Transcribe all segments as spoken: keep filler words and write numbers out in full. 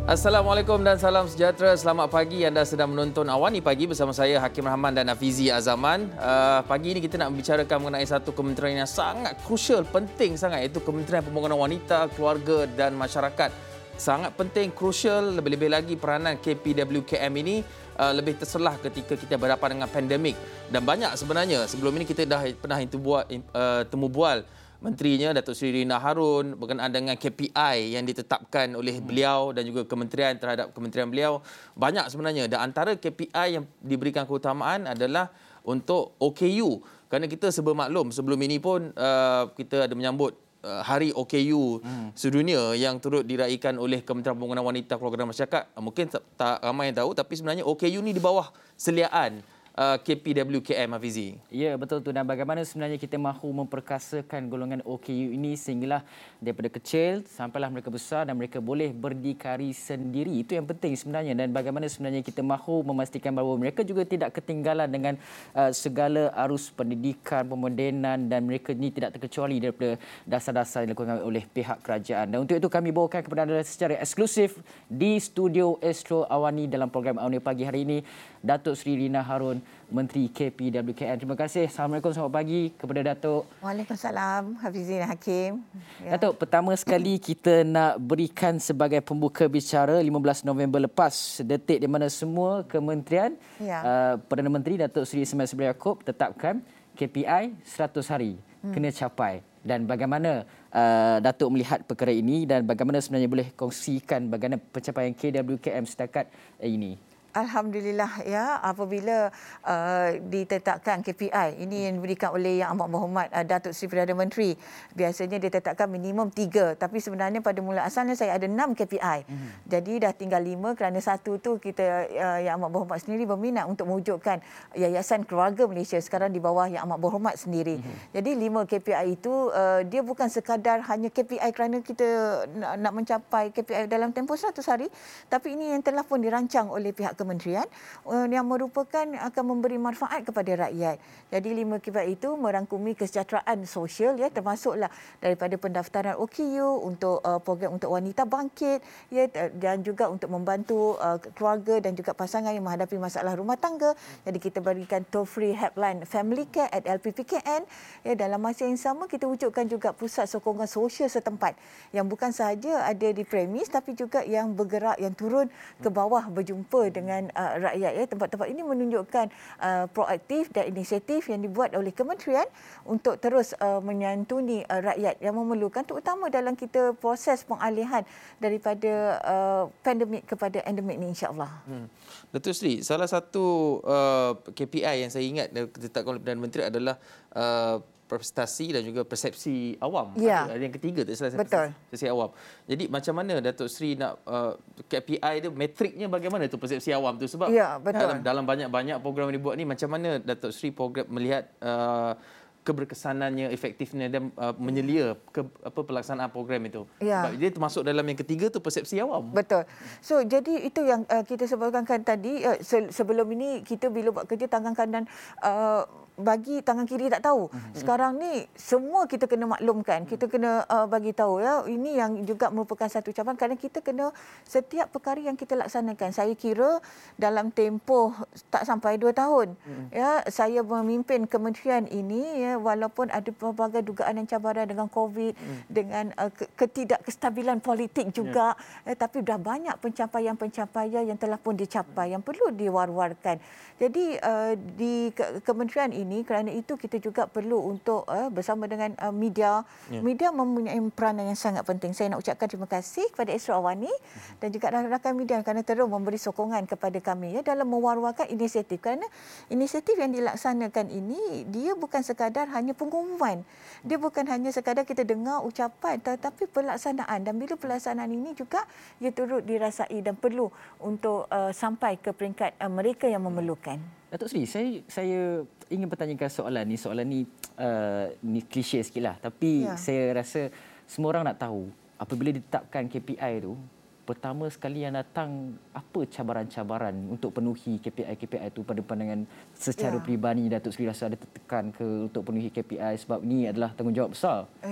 Assalamualaikum dan salam sejahtera. Selamat pagi, anda sedang menonton Awani Pagi bersama saya Hakim Rahman dan Afizi Azaman. Uh, pagi ini kita nak membicarakan mengenai satu kementerian yang sangat krusial, penting sangat, iaitu Kementerian Pembangunan Wanita, Keluarga dan Masyarakat. Sangat penting, krusial, lebih-lebih lagi peranan K P W K M ini uh, lebih terselah ketika kita berhadapan dengan pandemik. Dan banyak sebenarnya, sebelum ini kita dah pernah itu buat uh, temu bual Menterinya Datuk Seri Rina Harun berkenaan dengan K P I yang ditetapkan oleh beliau dan juga kementerian terhadap kementerian beliau. Banyak sebenarnya, dan antara K P I yang diberikan keutamaan adalah untuk O K U. Kerana kita sebermaklum sebelum ini pun uh, kita ada menyambut uh, Hari O K U hmm. sedunia yang turut diraikan oleh Kementerian Pembangunan Wanita, Keluarga dan Masyarakat. Mungkin tak, tak ramai yang tahu, tapi sebenarnya O K U ni di bawah seliaan K P W K M, Hafizi. Ya, betul tu. Dan bagaimana sebenarnya kita mahu memperkasakan golongan O K U ini sehinggalah daripada kecil sampailah mereka besar dan mereka boleh berdikari sendiri. Itu yang penting sebenarnya. Dan bagaimana sebenarnya kita mahu memastikan bahawa mereka juga tidak ketinggalan dengan uh, segala arus pendidikan, pemodenan, dan mereka ini tidak terkecuali daripada dasar-dasar yang dilakukan oleh pihak kerajaan. Dan untuk itu kami bawakan kepada anda secara eksklusif di studio Astro Awani dalam program Awani Pagi hari ini, Datuk Seri Rina Harun, Menteri K P W K M. Terima kasih. Assalamualaikum, selamat pagi kepada Datuk. Waalaikumsalam, Hafizi dan Hakim. Ya. Datuk, pertama sekali kita nak berikan sebagai pembuka bicara lima belas November lepas, detik di mana semua kementerian, ya. uh, Perdana Menteri Datuk Seri Ismail Sabri Yaakob tetapkan K P I seratus hari hmm. kena capai. Dan bagaimana uh, Datuk melihat perkara ini dan bagaimana sebenarnya boleh kongsikan bagaimana pencapaian K W K M setakat ini? Alhamdulillah, ya, apabila uh, ditetapkan K P I ini yang diberikan oleh Yang Amat Berhormat uh, Datuk Seri Perdana Menteri, biasanya ditetapkan minimum tiga, tapi sebenarnya pada mula asalnya saya ada enam K P I. Mm-hmm. Jadi dah tinggal lima kerana satu tu kita uh, Yang Amat Berhormat sendiri berminat untuk mewujudkan Yayasan Keluarga Malaysia sekarang di bawah Yang Amat Berhormat sendiri. Mm-hmm. Jadi lima K P I itu uh, dia bukan sekadar hanya K P I kerana kita nak, nak mencapai K P I dalam tempoh seratus hari, tapi ini yang telah pun dirancang oleh pihak kementerian yang merupakan akan memberi manfaat kepada rakyat. Jadi lima K P I itu merangkumi kesejahteraan sosial, ya, termasuklah daripada pendaftaran O K U untuk uh, program untuk wanita bangkit, ya, dan juga untuk membantu uh, keluarga dan juga pasangan yang menghadapi masalah rumah tangga. Jadi kita berikan toll free helpline Family Care at L P P K N. Ya, dalam masa yang sama kita wujudkan juga pusat sokongan sosial setempat yang bukan sahaja ada di premis tapi juga yang bergerak, yang turun ke bawah berjumpa dengan dengan uh, rakyat, ya. Tempat-tempat ini menunjukkan uh, proaktif dan inisiatif yang dibuat oleh kementerian untuk terus uh, menyantuni uh, rakyat yang memerlukan, terutama dalam kita proses pengalihan daripada uh, pandemik kepada endemik ini, insya-Allah. Hmm. Datuk Seri, salah satu uh, K P I yang saya ingat ditetapkan oleh Perdana Menteri adalah uh, prestasi dan juga persepsi awam. Ya. Ada yang ketiga tak salah, betul. Persepsi awam. Jadi macam mana Datuk Seri nak uh, K P I dia, metriknya bagaimana tu persepsi awam tu? Sebab ya, betul. dalam dalam banyak-banyak program yang dibuat ni, macam mana Datuk Seri program melihat uh, keberkesanannya, efektifnya dan uh, menyelia ke apa pelaksanaan program itu. Ya. Sebab dia termasuk dalam yang ketiga tu, persepsi awam. Betul. So jadi itu yang uh, kita sebutkan tadi, uh, se- sebelum ini kita bila buat kerja tangan kanan uh, bagi, tangan kiri tak tahu. Sekarang ni semua kita kena maklumkan, kita kena uh, bagi tahu, ya. Ini yang juga merupakan satu cabaran kerana kita kena setiap perkara yang kita laksanakan. Saya kira dalam tempoh tak sampai dua tahun, ya, saya memimpin kementerian ini, ya, walaupun ada pelbagai dugaan dan cabaran dengan COVID, dengan uh, ketidakkestabilan politik juga, ya. Ya, tapi dah banyak pencapaian-pencapaian yang telah pun dicapai yang perlu diwar-warkan. Jadi uh, di ke- kementerian ini, kerana itu kita juga perlu untuk uh, bersama dengan uh, media. Yeah. Media mempunyai peranan yang sangat penting. Saya nak ucapkan terima kasih kepada Astro Awani uh-huh. dan juga rakan-rakan media kerana terus memberi sokongan kepada kami, ya, dalam mewaruakan inisiatif. Kerana inisiatif yang dilaksanakan ini dia bukan sekadar hanya pengumuman. Dia bukan hanya sekadar kita dengar ucapan, tetapi pelaksanaan. Dan bila pelaksanaan ini juga ia turut dirasai dan perlu untuk uh, sampai ke peringkat uh, mereka yang memerlukan. Datuk Seri, saya saya ingin bertanyakan soalan ni. Soalan ni uh, ni klise sikitlah, tapi ya. Saya rasa semua orang nak tahu apabila ditetapkan K P I tu, pertama sekali yang datang apa cabaran-cabaran untuk penuhi K P I-K P I itu pada pandangan secara ya. Peribadi Datuk Seri rasa ada tertekan ke untuk penuhi K P I sebab ini adalah tanggungjawab besar? Ya.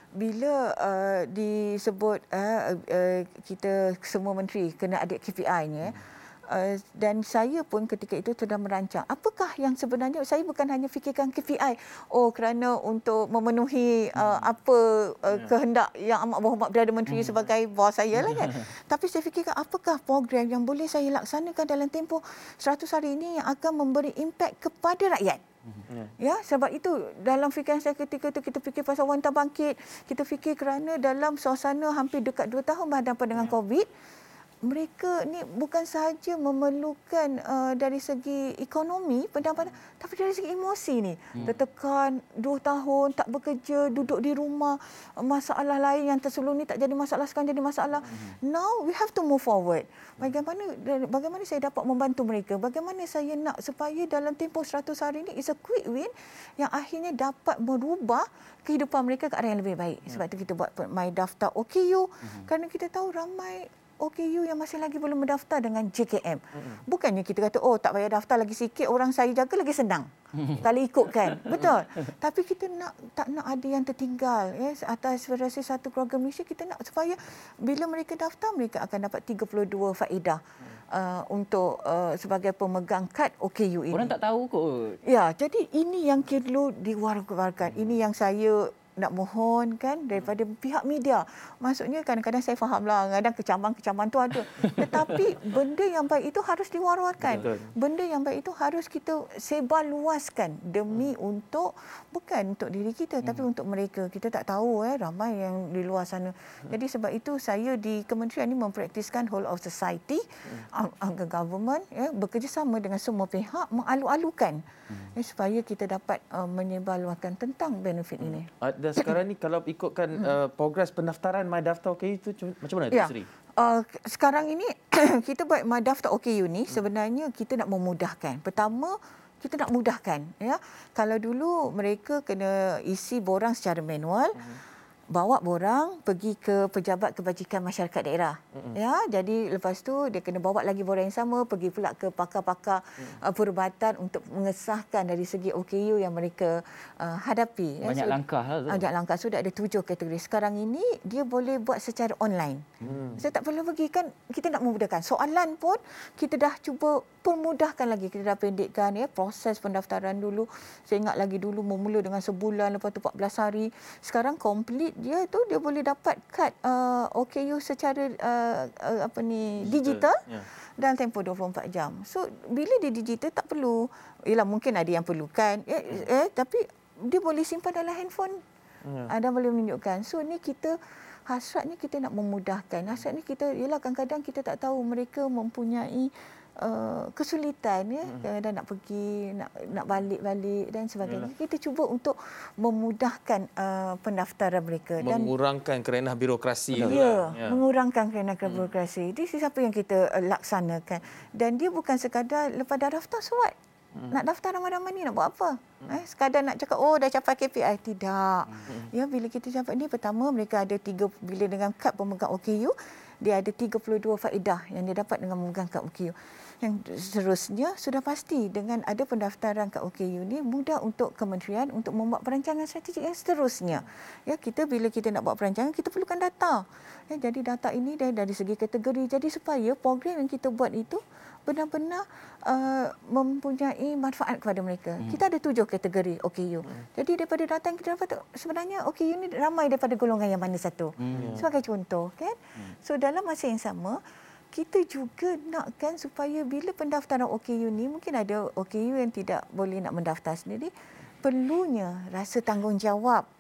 bila uh, disebut uh, uh, kita semua menteri kena ada K P I-nya, hmm. Uh, dan saya pun ketika itu sudah merancang apakah yang sebenarnya, saya bukan hanya fikirkan K P I oh kerana untuk memenuhi uh, apa uh, kehendak yang amat berhormat Perdana Menteri hmm. sebagai bos saya lah kan. Tapi saya fikirkan apakah program yang boleh saya laksanakan dalam tempoh seratus hari ini yang akan memberi impak kepada rakyat. Ya, sebab itu dalam fikiran saya ketika itu kita fikir pasal wanita bangkit, kita fikir kerana dalam suasana hampir dekat dua tahun berhadapan dengan COVID, mereka ni bukan sahaja memerlukan uh, dari segi ekonomi pendapatan, tapi dari segi emosi ni. Hmm. Tertekan dua tahun, tak bekerja, duduk di rumah, masalah lain yang tersebelum ni tak jadi masalah, sekarang jadi masalah. Hmm. Now we have to move forward. Bagaimana bagaimana saya dapat membantu mereka? Bagaimana saya nak supaya dalam tempoh seratus hari ni is a quick win yang akhirnya dapat merubah kehidupan mereka ke arah yang lebih baik. Sebab itu kita buat My Daftar O K U. Hmm. Kerana kita tahu ramai O K U yang masih lagi belum mendaftar dengan J K M. Mm-hmm. Bukannya kita kata, oh tak payah daftar lagi sikit, orang saya jaga lagi senang. Kalau ikutkan. Betul. Tapi kita nak tak nak ada yang tertinggal. Ya, atas versi satu program Malaysia, kita nak supaya bila mereka daftar, mereka akan dapat tiga puluh dua faedah uh, untuk uh, sebagai pemegang kad O K U ini. Orang tak tahu kot. Ya, jadi ini yang perlu diwar-warkan. Ini yang saya nak mohon kan daripada pihak media. Maksudnya kadang-kadang saya fahamlah, kadang kecaman-kecaman tu ada. Tetapi benda yang baik itu harus diwar-warkan. Benda yang baik itu harus kita sebar luaskan demi hmm. untuk, bukan untuk diri kita, hmm. tapi untuk mereka. Kita tak tahu eh ramai yang di luar sana. Hmm. Jadi sebab itu saya di kementerian ini mempraktiskan whole of society, hmm. government, ya, bekerjasama dengan semua pihak mengalu-alukan hmm. ya, supaya kita dapat uh, menyebarluaskan tentang benefit hmm. ini. Dan sekarang ni kalau ikutkan uh, progres pendaftaran My Daftar O K U itu macam mana, Tuan ya. Sri? Uh, sekarang ini kita buat My Daftar O K U ni sebenarnya kita nak memudahkan. Pertama, kita nak mudahkan. Ya, kalau dulu mereka kena isi borang secara manual. Uh-huh. Bawa borang pergi ke pejabat kebajikan masyarakat daerah. Mm-hmm. Ya, jadi lepas tu dia kena bawa lagi borang yang sama, pergi pula ke pakar-pakar mm. uh, perubatan untuk mengesahkan dari segi O K U yang mereka uh, hadapi. Banyak ya. so, langkah lah tu. Banyak langkah. Sudah ada tujuh kategori. Sekarang ini dia boleh buat secara online. Mm. Saya tak perlu pergi kan, kita nak memudahkan. Soalan pun kita dah cuba permudahkan lagi. Kita dah pendekkan ya proses pendaftaran dulu. Saya ingat lagi dulu memula dengan sebulan, lepas tu empat belas hari. Sekarang complete dia tu dia boleh dapat kad uh, O K U secara uh, uh, apa ni digital, digital yeah. dalam tempoh dua puluh empat jam. So bila dia digital tak perlu, yalah mungkin ada yang perlukan eh, hmm. eh tapi dia boleh simpan dalam handphone. Yeah. Ada boleh menunjukkan. So ni kita hasratnya kita nak memudahkan. Hasratnya kita yalah kadang-kadang kita tak tahu mereka mempunyai Uh, kesulitan ya, hmm. kadang-kadang nak pergi, nak nak balik-balik dan sebagainya. Yalah. Kita cuba untuk memudahkan uh, pendaftaran mereka dan mengurangkan kerenah birokrasi. Ya, ya, mengurangkan kerenah birokrasi. Ini hmm. siapa yang kita uh, laksanakan. Dan dia bukan sekadar lepas dah daftar suat. Hmm. Nak daftar ramai-ramai ni nak buat apa? Hmm. Eh, sekadar nak cakap oh dah capai K P I, tidak. Hmm. Ya, bila kita capai ni, pertama mereka ada tiga, bila dengan kad pemegang O K U, dia ada tiga puluh dua faedah yang dia dapat dengan memegang kad O K U. Yang seterusnya sudah pasti dengan ada pendaftaran kad O K U ni mudah untuk kementerian untuk membuat perancangan strategik yang seterusnya. Ya, kita bila kita nak buat perancangan kita perlukan data. Ya, jadi data ini dari, dari segi kategori, jadi supaya program yang kita buat itu benar-benar uh, mempunyai manfaat kepada mereka. Hmm. Kita ada tujuh kategori O K U. Hmm. Jadi daripada data yang kita dapat sebenarnya O K U ni ramai daripada golongan yang mana satu. Hmm. Sebagai contoh kan. Hmm. So dalam masa yang sama kita juga nakkan supaya bila pendaftaran O K U ni, mungkin ada O K U yang tidak boleh nak mendaftar sendiri, perlunya rasa tanggungjawab,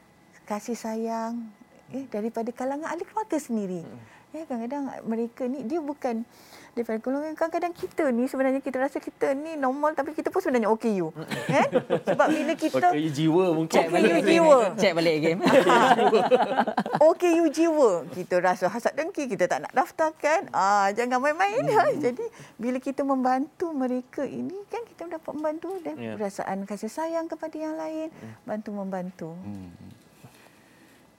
kasih sayang eh, daripada kalangan ahli keluarga sendiri. Ya, kadang-kadang mereka ni dia bukan daripada golongan, kadang-kadang kita ni sebenarnya kita rasa kita ni normal tapi kita pun sebenarnya O K U. Kan? Sebab bila kita O K U jiwa mungkin. O K U jiwa. Cek balik game. O K U jiwa. Kita rasa hasad dengki, kita tak nak daftarkan. Ah, jangan main-main. Hmm. Jadi bila kita membantu mereka ini kan kita dapat membantu dan yeah. perasaan kasih sayang kepada yang lain, hmm. bantu membantu. Hmm.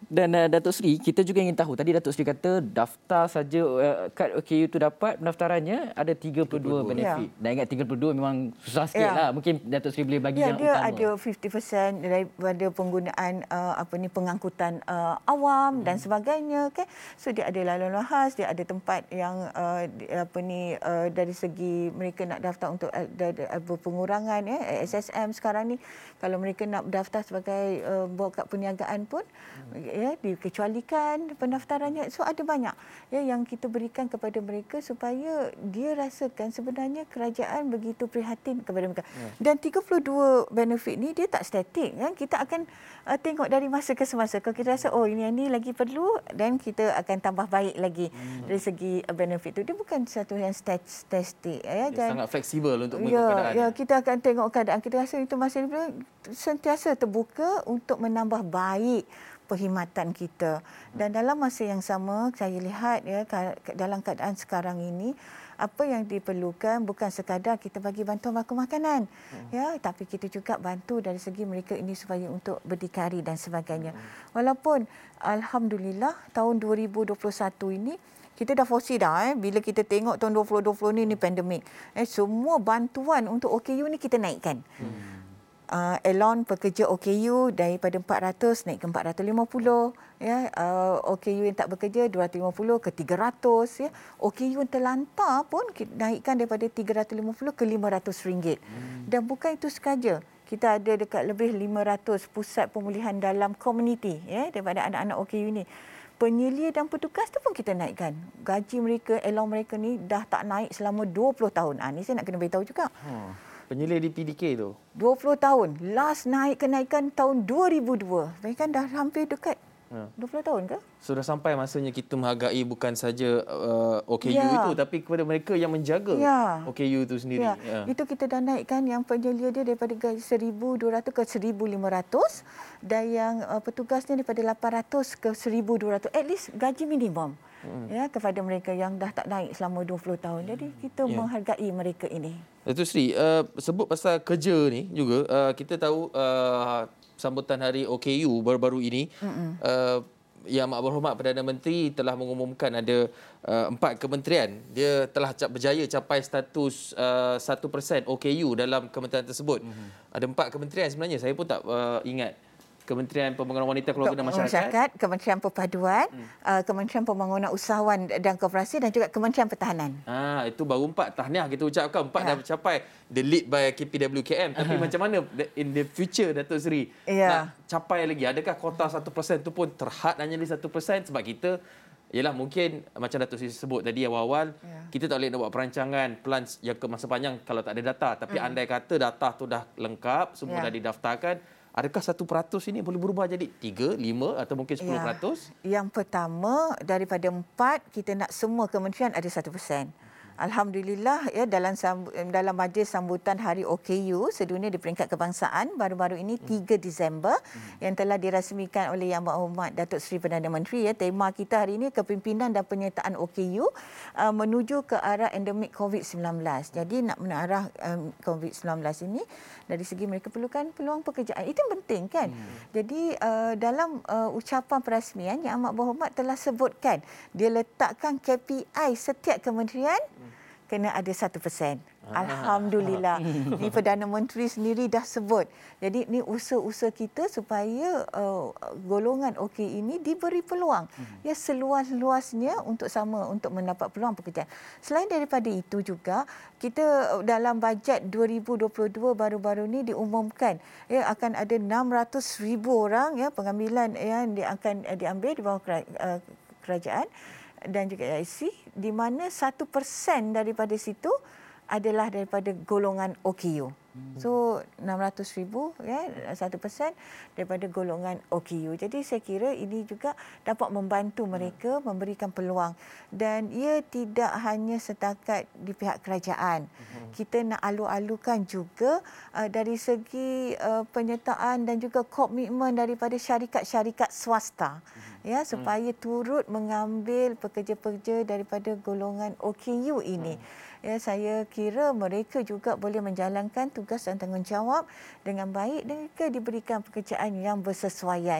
Dan uh, Datuk Seri, kita juga ingin tahu, tadi Datuk Seri kata daftar saja uh, kad O K U itu dapat, pendaftarannya ada tiga puluh dua benefit. Ya. Dan ingat tiga puluh dua memang susah sikit ya. lah. Mungkin Datuk Seri boleh bagi ya, yang dia utama. Dia ada lima puluh peratus daripada penggunaan uh, apa ni pengangkutan uh, awam hmm. dan sebagainya. Okay? So dia ada lalu lahas, dia ada tempat yang uh, apa ni uh, dari segi mereka nak daftar untuk uh, pengurangan ya, S S M sekarang ni. Kalau mereka nak daftar sebagai uh, buat perniagaan pun hmm. ya dikecualikan pendaftarannya. So ada banyak ya yang kita berikan kepada mereka supaya dia rasakan sebenarnya kerajaan begitu prihatin kepada mereka. Hmm. Dan tiga puluh dua benefit ni dia tak statik kan. Kita akan uh, tengok dari masa ke semasa. Kalau kita rasa oh ini ini lagi perlu dan kita akan tambah baik lagi hmm. dari segi uh, benefit tu. Dia bukan satu yang statistik ya. Dia sangat fleksibel untuk mengikut ya, keadaan. Ya, kita akan tengok keadaan. Kita rasa itu masih sentiasa terbuka untuk menambah baik perkhidmatan kita. Dan dalam masa yang sama saya lihat ya dalam keadaan sekarang ini apa yang diperlukan bukan sekadar kita bagi bantuan baku makanan hmm. ya tapi kita juga bantu dari segi mereka ini supaya untuk berdikari dan sebagainya. Hmm. Walaupun alhamdulillah tahun dua ribu dua puluh satu ini kita dah foresee dah eh bila kita tengok tahun dua ribu dua puluh ni ni pandemik eh semua bantuan untuk O K U ni kita naikkan. Hmm. Uh, elon pekerja O K U daripada empat ratus naik ke empat ratus lima puluh ya uh, O K U yang tak bekerja dua ratus lima puluh ke tiga ratus ya O K U yang terlantar pun kita naikkan daripada tiga ratus lima puluh ke lima ratus ringgit. Hmm. Dan bukan itu sahaja, kita ada dekat lebih lima ratus pusat pemulihan dalam komuniti ya daripada anak-anak O K U ini. Penyelia dan petugas tu pun kita naikkan. Gaji mereka, elon mereka ni dah tak naik selama dua puluh tahun. Ah ni saya nak kena beritahu juga. Hmm. Penyelia di P D K tu? dua puluh tahun. Last naik kenaikan tahun dua ribu dua. Mereka kan dah hampir dekat ya. dua puluh tahun ke? Sudah sampai masanya kita menghargai bukan saja uh, O K U ya. itu tapi kepada mereka yang menjaga ya. O K U itu sendiri. Ya. Ya. Itu kita dah naikkan yang penyelia dia daripada gaji seribu dua ratus ke seribu lima ratus dan yang uh, petugasnya daripada lapan ratus ke seribu dua ratus. At least gaji minimum. Hmm. Ya kepada mereka yang dah tak naik selama dua puluh tahun. Jadi kita ya. menghargai mereka ini. Datuk Seri, uh, sebut pasal kerja ni juga uh, kita tahu uh, sambutan hari O K U baru-baru ini uh, Yang Amat Berhormat Perdana Menteri telah mengumumkan ada uh, empat kementerian dia telah berjaya capai status uh, satu peratus O K U dalam kementerian tersebut. Mm-hmm. Ada empat kementerian sebenarnya, saya pun tak uh, ingat. Kementerian Pembangunan Wanita, Keluarga dan Masyarakat, Masyarakat Kementerian Perpaduan, hmm. uh, Kementerian Pembangunan Usahawan dan Koperasi dan juga Kementerian Pertahanan. Ah, itu baru empat. Tahniah kita ucapkan. Empat ya. dah capai. The lead by K P W K M. Tapi uh-huh. macam mana in the future, Datuk Seri? Ya. Nak capai lagi? Adakah kota satu peratus itu pun terhad hanya di satu peratus? Sebab kita, ialah mungkin macam Datuk Seri sebut tadi awal-awal, ya. kita tak boleh nak buat perancangan plan yang ke masa panjang kalau tak ada data. Tapi hmm. andai kata data tu dah lengkap, semua ya. dah didaftarkan, adakah satu peratus ini boleh berubah jadi tiga, lima atau mungkin sepuluh peratus? Ya, yang pertama, daripada empat, kita nak semua kementerian ada satu peratus. Alhamdulillah ya dalam dalam majlis sambutan Hari O K U sedunia di peringkat kebangsaan baru-baru ini tiga Disember hmm. yang telah dirasmikan oleh Yang Berhormat Datuk Seri Perdana Menteri ya. Tema kita hari ini kepimpinan dan penyertaan O K U uh, menuju ke arah endemik covid sembilan belas. Jadi nak menarah um, covid sembilan belas ini dari segi mereka perlukan peluang pekerjaan. Itu yang penting kan. Hmm. Jadi uh, dalam uh, ucapan perasmian Yang Amat Berhormat telah sebutkan dia letakkan K P I setiap kementerian hmm. kena ada satu peratus. Alhamdulillah. Ni Perdana Menteri sendiri dah sebut. Jadi ni usaha-usaha kita supaya uh, golongan O K ini diberi peluang. Hmm. Ya seluas-luasnya untuk sama untuk mendapat peluang pekerjaan. Selain daripada itu juga kita dalam bajet dua ribu dua puluh dua baru-baru ni diumumkan ya akan ada enam ratus ribu orang ya pengambilan yang ya, akan diambil di bawah kerajaan dan juga A I C di mana satu persen daripada situ adalah daripada golongan O K U. So enam ratus ribu ya satu persen daripada golongan O K U. Jadi saya kira ini juga dapat membantu mereka memberikan peluang dan ia tidak hanya setakat di pihak kerajaan. Kita nak alu-alukan juga uh, dari segi uh, penyertaan dan juga komitmen daripada syarikat-syarikat swasta ya supaya turut mengambil pekerja-pekerja daripada golongan O K U ini. Ya, saya kira mereka juga boleh menjalankan tugas dan tanggungjawab dengan baik dan juga diberikan pekerjaan yang bersesuaian.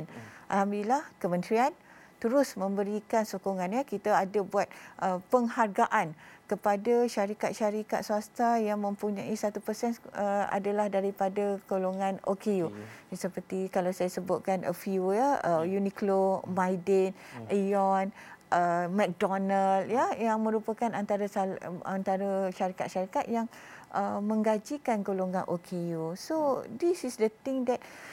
alhamdulillah kementerian terus memberikan sokongannya. Kita ada buat uh, penghargaan kepada syarikat-syarikat swasta yang mempunyai satu persen uh, adalah daripada golongan O K U. Hmm. Seperti kalau saya sebutkan a few ya, uh, Uniqlo, Mydin, hmm. Aeon, uh, McDonald ya, yang merupakan antara antara syarikat-syarikat yang uh, menggajikan golongan O K U. So this is the thing that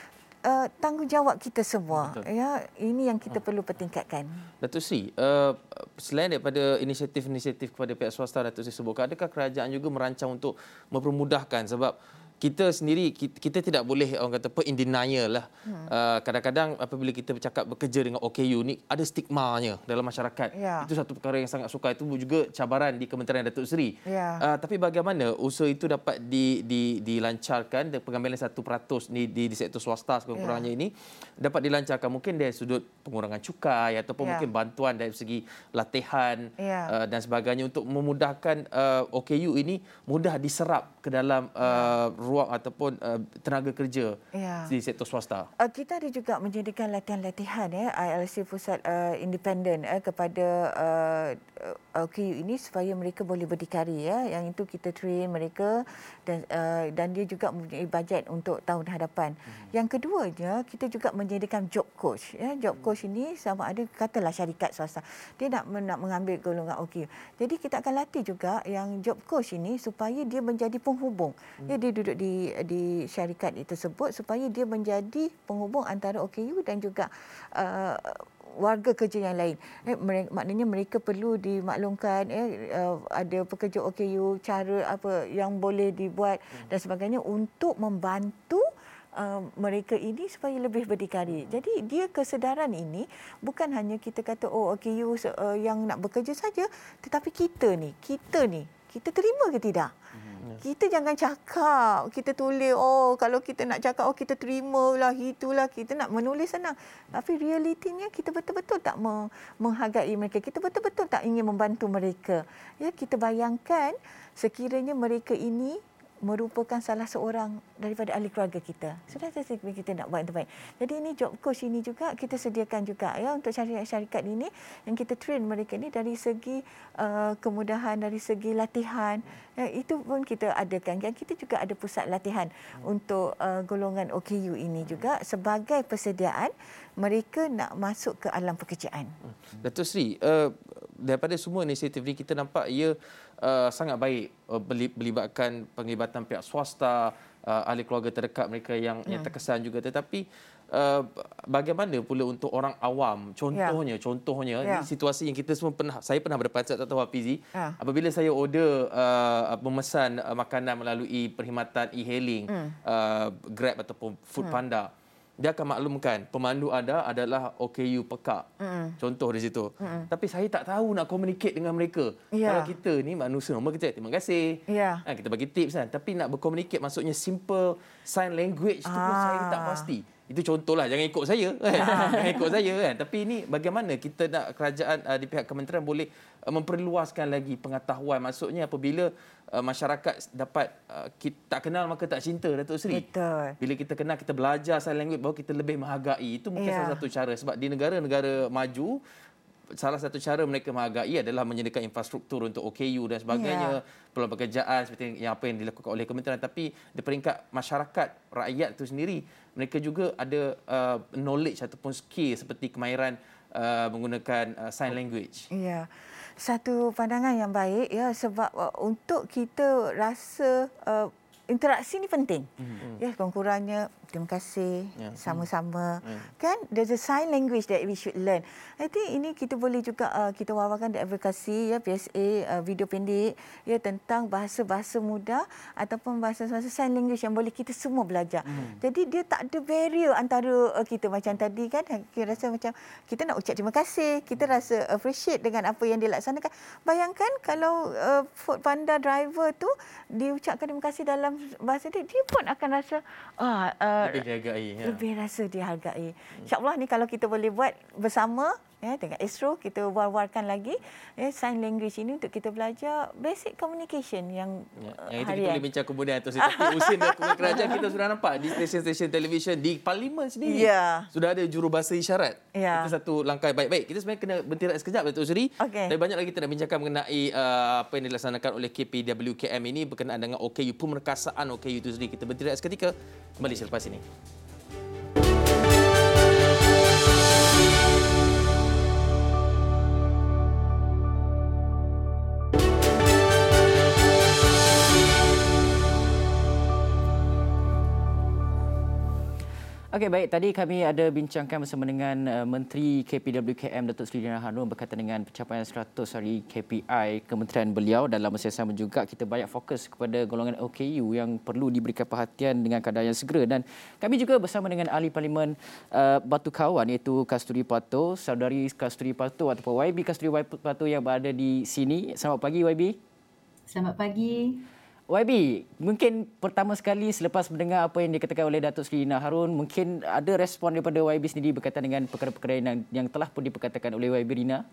Uh, tanggungjawab kita semua. Betul. Ya, ini yang kita ha. perlu pertingkatkan. Datuk Sri, uh, selain daripada inisiatif-inisiatif kepada pihak swasta Datuk Sri sebutkan, adakah kerajaan juga merancang untuk mempermudahkan, sebab kita sendiri kita, kita tidak boleh orang kata in denial lah. Hmm. Uh, kadang-kadang apabila kita bercakap bekerja dengan O K U ni ada stigmanya dalam masyarakat. Ya. Itu satu perkara yang sangat sukar, itu juga cabaran di Kementerian Datuk Seri. Ya. Uh, tapi bagaimana usaha itu dapat di, di, dilancarkan dan pengambilan satu peratus di, di, di sektor swasta sekurang-kurangnya ya. ini dapat dilancarkan mungkin dari sudut pengurangan cukai ataupun ya. mungkin bantuan dari segi latihan ya. uh, dan sebagainya untuk memudahkan uh, O K U ini mudah diserap ke dalam uh, ya. ruang ataupun uh, tenaga kerja ya. di sektor swasta. Uh, kita ada juga menjadikan latihan-latihan ya I L C Pusat uh, Independen uh, kepada uh, O K U ini supaya mereka boleh berdikari ya. Yang itu kita train mereka dan uh, dan dia juga mempunyai bajet untuk tahun hadapan. Hmm. Yang keduanya kita juga menjadikan job coach ya. Job coach ini sama ada katalah syarikat swasta dia nak nak mengambil golongan O K U. Jadi kita akan latih juga yang job coach ini supaya dia menjadi penghubung. Hmm. Ya, dia duduk di di syarikat itu tersebut supaya dia menjadi penghubung antara O K U dan juga uh, warga kerja yang lain. Eh, mereka, maknanya mereka perlu dimaklumkan eh, uh, ada pekerja O K U, cara apa yang boleh dibuat hmm. dan sebagainya untuk membantu uh, mereka ini supaya lebih berdikari. Jadi dia kesedaran ini bukan hanya kita kata oh O K U uh, yang nak bekerja saja, tetapi kita ni, kita ni, kita terima ke tidak? Kita jangan cakap, kita tulis, oh kalau kita nak cakap, oh kita terimalah, itulah, kita nak menulis senang. Tapi realitinya kita betul-betul tak menghargai mereka, kita betul-betul tak ingin membantu mereka. Ya, kita bayangkan sekiranya mereka ini merupakan salah seorang daripada ahli keluarga kita. Sudah kita nak buat yang terbaik. Jadi ini job coach ini juga kita sediakan juga ya untuk syarikat-syarikat ini yang kita train mereka ini dari segi uh, kemudahan, dari segi latihan. Ya, itu pun kita adakan. Dan kita juga ada pusat latihan hmm. untuk uh, golongan O K U ini juga sebagai persediaan mereka nak masuk ke alam pekerjaan. Datuk Sri, uh, daripada semua inisiatif ini kita nampak ia uh, sangat baik uh, melibatkan penglibatan pihak swasta, uh, ahli keluarga terdekat mereka yang, hmm. yang terkesan juga. Tetapi uh, bagaimana pula untuk orang awam? Contohnya, ya. contohnya ya. Ini situasi yang kita semua pernah, saya pernah berdepan, tak tahu Hafizi, ya. apabila saya order uh, memesan uh, makanan melalui perkhidmatan e-hailing, hmm. uh, Grab ataupun Foodpanda, hmm. dia akan maklumkan pemandu ada adalah O K U Pekak. Mm. Contoh di situ. Mm. Tapi saya tak tahu nak communicate dengan mereka. Yeah. Kalau kita ni manusia normal, kita terima kasih. Yeah. Ha, kita bagi tips kan. Tapi nak berkomunikasi maksudnya simple sign language tu ah. pun saya tak pasti. Itu contohlah, jangan ikut saya kan. Ah. Jangan ikut saya kan. Tapi ini bagaimana kita nak kerajaan uh, di pihak kementerian boleh uh, memperluaskan lagi pengetahuan. Maksudnya apabila uh, masyarakat dapat uh, kita tak kenal maka tak cinta, Datuk Seri. Betul. Bila kita kenal, kita belajar sign language bahawa kita lebih menghargai. Itu mungkin yeah. salah satu cara. Sebab di negara-negara maju, salah satu cara mereka menghargai adalah menyediakan infrastruktur untuk O K U dan sebagainya, yeah. peluang pekerjaan seperti yang apa yang dilakukan oleh kementerian. Tapi di peringkat masyarakat, rakyat itu sendiri, mereka juga ada uh, knowledge ataupun skill seperti kemahiran uh, menggunakan uh, sign language. Ya, yeah. Satu pandangan yang baik ya, sebab uh, untuk kita rasa uh, interaksi ni penting. Mm-hmm. Ya, kurang-kurangnya terima kasih, yeah. sama-sama. Mm. Kan? There's a sign language that we should learn. I think ini kita boleh juga uh, kita wawarkan di advokasi ya, P S A uh, video pendek ya tentang bahasa-bahasa mudah ataupun bahasa-bahasa sign language yang boleh kita semua belajar. Mm. Jadi dia tak ada barrier antara uh, kita macam tadi kan, kita rasa macam kita nak ucap terima kasih, kita rasa appreciate dengan apa yang dilaksanakan. Bayangkan kalau uh, Foodpanda driver tu diucapkan terima kasih dalam dalam bahasa dia, dia pun akan rasa ah, uh, lebih dihargai. Ya. Lebih rasa dihargai. InsyaAllah ni kalau kita boleh buat bersama, ya, dengan Astro kita war-warkan lagi ya, sign language ini untuk kita belajar basic communication yang Ya, uh, yang itu kita harian. boleh bincang kemudian tu. Tapi usin dokumen kerajaan kita sudah nampak di stesen-stesen televisyen, di parlimen sendiri. Ya. Sudah ada jurubahasa isyarat. Ya. Itu satu langkah baik-baik. Kita sebenarnya kena berhenti sekejap, Datuk Seri. Okey. Tapi banyak lagi kita nak bincangkan mengenai uh, apa yang dilaksanakan oleh K P W K M ini berkenaan dengan O K U, pemerkasaan O K U itu sendiri. Kita berhenti seketika, kembali selepas ini. Okey, baik. Tadi kami ada bincangkan bersama dengan uh, Menteri K P W K M Datuk Seri Rina Harun berkaitan dengan pencapaian seratus hari K P I kementerian beliau. Dalam masa yang sama juga kita banyak fokus kepada golongan O K U yang perlu diberikan perhatian dengan keadaan yang segera. Dan kami juga bersama dengan Ahli Parlimen uh, Batu Kawan iaitu Kasturi Pato, saudari Kasturi Pato ataupun Y B Kasturi Pato yang berada di sini. Selamat pagi Y B. Selamat pagi. Y B, mungkin pertama sekali selepas mendengar apa yang dikatakan oleh Datuk Seri Rina Harun, mungkin ada respon daripada Y B sendiri berkaitan dengan perkara-perkara yang, yang telah pun diperkatakan oleh Y B Rina?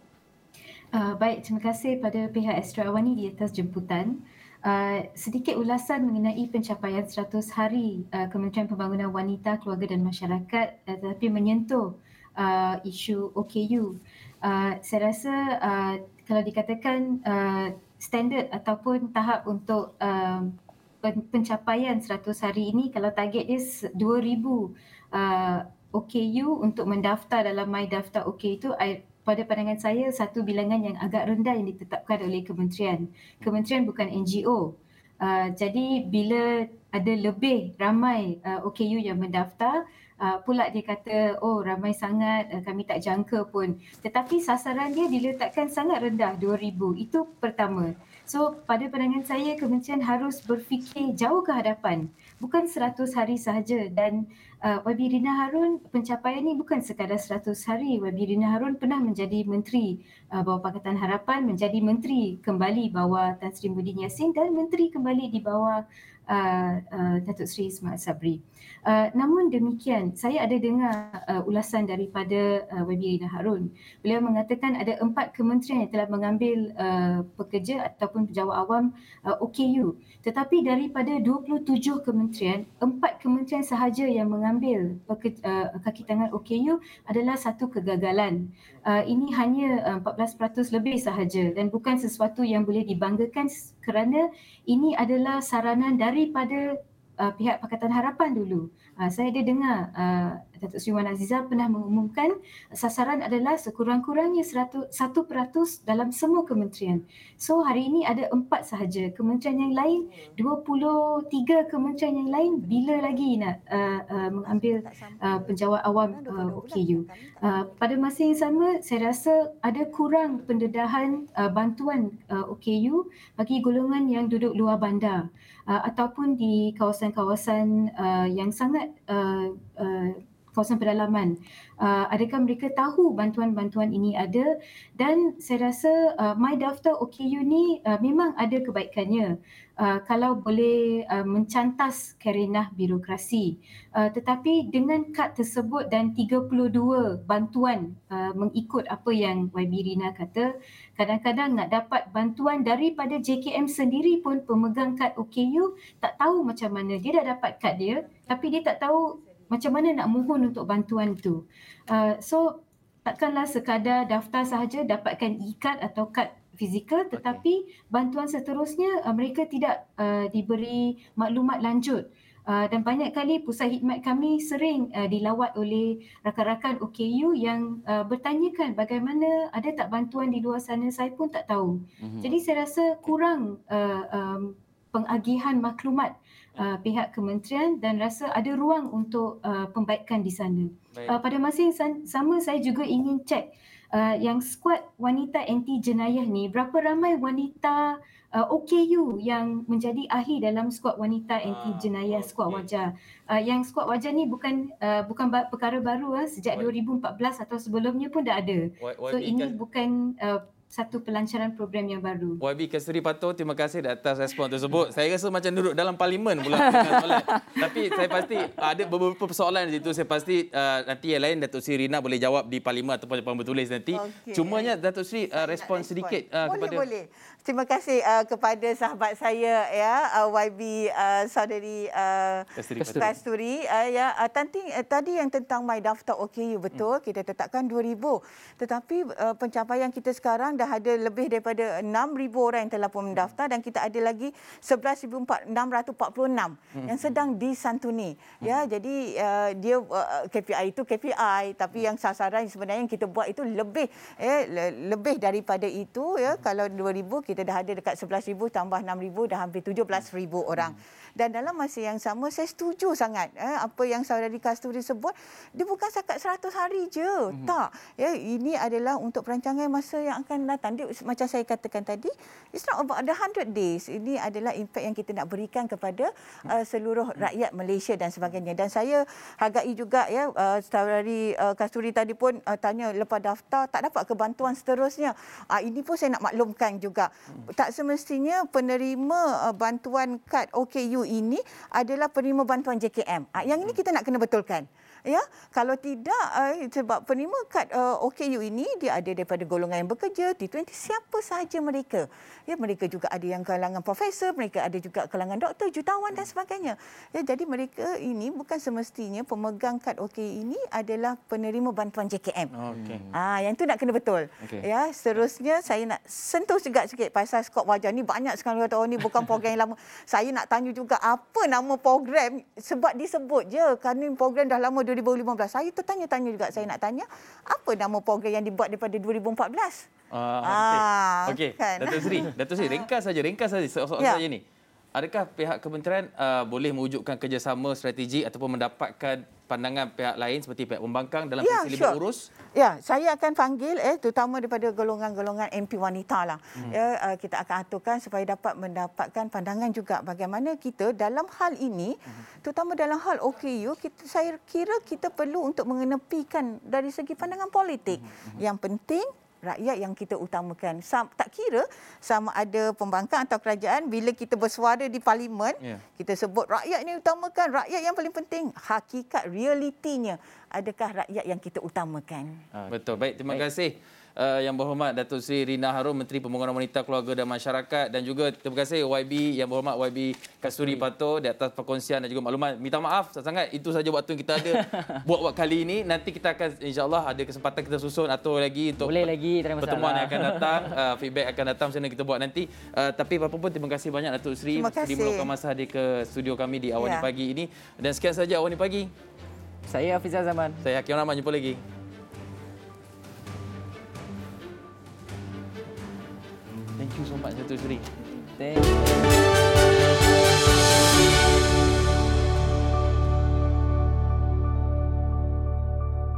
Uh, baik, terima kasih pada pihak Astro Awani di atas jemputan. Uh, sedikit ulasan mengenai pencapaian seratus hari uh, Kementerian Pembangunan Wanita, Keluarga dan Masyarakat uh, tetapi menyentuh uh, isu O K U. Uh, saya rasa uh, kalau dikatakan uh, standard ataupun tahap untuk uh, pencapaian seratus hari ini, kalau target dia dua ribu uh, O K U untuk mendaftar dalam My Daftar O K U itu, pada pandangan saya satu bilangan yang agak rendah yang ditetapkan oleh kementerian. Kementerian bukan N G O. Uh, jadi bila ada lebih ramai uh, O K U yang mendaftar, uh, pula dia kata oh ramai sangat, uh, kami tak jangka pun. Tetapi sasaran dia diletakkan sangat rendah, dua ribu. Itu pertama. So pada pandangan saya kementerian harus berfikir jauh ke hadapan, bukan seratus hari sahaja. Dan uh, Y B Rina Harun, pencapaian ini bukan sekadar seratus hari. Y B Rina Harun pernah menjadi menteri uh, bawah Pakatan Harapan, menjadi menteri kembali bawah Tan Sri Muhyiddin Yassin dan menteri kembali di bawah uh, uh, Datuk Seri Ismail Sabri. Uh, namun demikian, saya ada dengar uh, ulasan daripada uh, Y B Rina Harun. Beliau mengatakan ada empat kementerian yang telah mengambil uh, pekerja ataupun pejabat awam uh, O K U. Tetapi daripada dua puluh tujuh kementerian, empat kementerian sahaja yang mengambil pekerja, uh, kaki tangan O K U adalah satu kegagalan. Uh, ini hanya uh, empat belas peratus lebih sahaja dan bukan sesuatu yang boleh dibanggakan kerana ini adalah saranan daripada Uh, pihak Pakatan Harapan dulu. Uh, saya ada dengar uh, Datuk Seri Wan Azizah pernah mengumumkan sasaran adalah sekurang-kurangnya satu peratus dalam semua kementerian. So hari ini ada empat sahaja. Kementerian yang lain, dua puluh tiga kementerian yang lain bila lagi nak uh, uh, mengambil uh, penjawat awam uh, O K U. Uh, pada masa yang sama, saya rasa ada kurang pendedahan uh, bantuan uh, O K U bagi golongan yang duduk luar bandar. Uh, ataupun di kawasan-kawasan uh, yang sangat uh, uh, kawasan pedalaman. Uh, adakah mereka tahu bantuan-bantuan ini ada? Dan saya rasa uh, My Daftar O K U ni uh, memang ada kebaikannya uh, kalau boleh uh, mencantas kerenah birokrasi. Uh, tetapi dengan kad tersebut dan tiga puluh dua bantuan uh, mengikut apa yang Y B Rina kata, kadang-kadang nak dapat bantuan daripada J K M sendiri pun, pemegang kad O K U tak tahu macam mana. Dia dah dapat kad dia tapi dia tak tahu macam mana nak mohon untuk bantuan tu. Uh, so takkanlah sekadar daftar sahaja dapatkan e-kad atau kad fizikal, tetapi okay. bantuan seterusnya uh, mereka tidak uh, diberi maklumat lanjut. Uh, dan banyak kali pusat khidmat kami sering uh, dilawat oleh rakan-rakan O K U yang uh, bertanyakan bagaimana, ada tak bantuan di luar sana, saya pun tak tahu. Mm-hmm. Jadi saya rasa kurang uh, um, pengagihan maklumat Uh, pihak kementerian dan rasa ada ruang untuk uh, pembaikan di sana. Uh, pada masa yang sama, saya juga ingin cek uh, yang skuad wanita anti jenayah ni, berapa ramai wanita uh, O K U yang menjadi ahli dalam skuad wanita anti jenayah, skuad wajah. Uh, yang skuad wajah ni bukan uh, bukan perkara baru, uh, sejak dua ribu empat belas atau sebelumnya pun dah ada. So ini bukan uh, satu pelancaran program yang baru. Y B Kasturi Pato, terima kasih di atas respon tersebut. Saya rasa macam duduk dalam parlimen pula dengan soalan. Tapi saya pasti ada beberapa persoalan di situ. Saya pasti uh, nanti yang lain Datuk Seri Rina boleh jawab di parlimen ataupun depan bertulis nanti. Okay. Cumanya Datuk Seri uh, respon, respon sedikit uh, boleh, kepada boleh. Terima kasih uh, kepada sahabat saya ya uh, Y B uh, saudari uh, Kasturi, Kasturi uh, ya uh, tanti, uh, tadi yang tentang My Daftar O K U betul hmm. kita tetapkan dua ribu. Tetapi uh, pencapaian kita sekarang dah ada lebih daripada enam ribu orang yang telah pun mendaftar dan kita ada lagi sebelas ribu enam ratus empat puluh enam hmm. yang sedang disantuni. Hmm. Ya jadi uh, dia uh, K P I itu K P I tapi yang sasaran sebenarnya yang kita buat itu lebih eh le- lebih daripada itu ya. Hmm. Kalau dua ribu kita dah ada dekat sebelas ribu tambah enam ribu dah hampir tujuh belas ribu orang. Dan dalam masa yang sama saya setuju sangat eh, apa yang saudari Kasturi sebut, dia bukan setakat seratus hari je. Mm-hmm. Tak. Ya, ini adalah untuk perancangan masa yang akan datang. Dia, macam saya katakan tadi, it's not about the one hundred days. Ini adalah impact yang kita nak berikan kepada uh, seluruh rakyat Malaysia dan sebagainya. Dan saya hargai juga ya uh, saudari uh, Kasturi tadi pun uh, tanya lepas daftar tak dapat ke bantuan seterusnya. Uh, ini pun saya nak maklumkan juga. Mm. Tak semestinya penerima uh, bantuan kad O K U ini adalah penerima bantuan J K M. Ah, yang ini kita nak kena betulkan. Ya, kalau tidak uh, sebab penerima kad uh, O K U ini dia ada daripada golongan yang bekerja, T dua puluh, siapa sahaja mereka. Ya, mereka juga ada yang kalangan profesor, mereka ada juga kalangan doktor, jutawan dan sebagainya. Ya, jadi mereka ini bukan semestinya pemegang kad O K U ini adalah penerima bantuan J K M. Okay. Ah, yang tu nak kena betul. Okay. Ya, seterusnya saya nak sentuh juga sikit pasal skop wajah ni, banyak sekali kata oh ni bukan program yang lama. Saya nak tanya juga apa nama program sebab disebut je kerana program dah lama dua ribu lima belas. Saya tertanya-tanya juga, saya nak tanya apa nama program yang dibuat daripada dua ribu empat belas. Uh, ah, okey. Okay. Kan? Datuk Seri, Datuk Seri ringkas saja, ringkas saja soal ya. Saya ni. Adakah pihak kementerian uh, boleh mewujudkan kerjasama strategi ataupun mendapatkan pandangan pihak lain seperti pihak pembangkang dalam ya, sili sure. berurus? Ya, saya akan panggil eh terutama daripada golongan-golongan M P wanita lah. Hmm. Ya, uh, kita akan aturkan supaya dapat mendapatkan pandangan juga bagaimana kita dalam hal ini, hmm. terutama dalam hal O K U, kita, saya kira kita perlu untuk mengenepikan dari segi pandangan politik. Hmm. Yang penting rakyat yang kita utamakan. Sam, tak kira sama ada pembangkang atau kerajaan, bila kita bersuara di parlimen, yeah. kita sebut rakyat ni utamakan, rakyat yang paling penting. Hakikat realitinya, adakah rakyat yang kita utamakan? Betul. Baik, terima Baik. kasih. Uh, yang berhormat Datuk Seri Rina Harun, Menteri Pembangunan Wanita, Keluarga dan Masyarakat, dan juga terima kasih Y B, yang berhormat Y B Kasturi Pato di atas perkongsian dan juga maklumat. Minta maaf sangat, itu saja waktu yang kita ada buat buat kali ini. Nanti kita akan insya-Allah ada kesempatan kita susun atau lagi untuk Boleh lagi, pertemuan yang akan datang, uh, feedback akan datang macam mana kita buat nanti. Uh, tapi apa pun terima kasih banyak Datuk Seri sudi meluangkan masa hadir ke studio kami di Awani ya. Pagi ini. Dan sekian saja Awani Pagi. Saya Hafizah Zaman. Saya Hakim Rahman, jumpa lagi. Thank you so much, Datuk Seri. Thank you.